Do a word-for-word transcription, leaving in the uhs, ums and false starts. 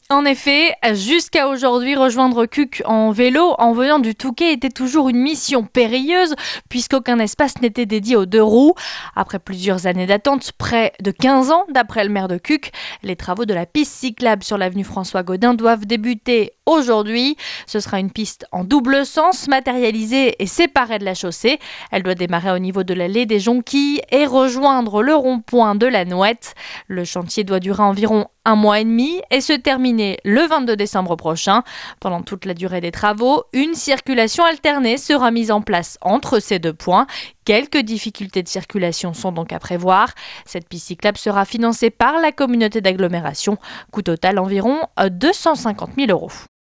En effet, jusqu'à aujourd'hui, rejoindre Cuques en vélo en venant du Touquet était toujours une mission périlleuse puisqu'aucun espace n'était dédié aux deux roues. Après plusieurs années d'attente, près de quinze ans d'après le maire de Cuques, les travaux de la piste cyclable sur l'avenue François Gaudin doivent débuter aujourd'hui. Ce sera une piste en double sens, matérialisée et séparée de la chaussée. Elle doit démarrer au niveau de l'allée des Jonquilles et rejoindre le rond-point de la Nouette. Le chantier doit durer environ un mois et demi et se terminer le vingt-deux décembre prochain. Pendant toute la durée des travaux, une circulation alternée sera mise en place entre ces deux points. Quelques difficultés de circulation sont donc à prévoir. Cette piste cyclable sera financée par la communauté d'agglomération. Coût total environ deux cent cinquante mille euros.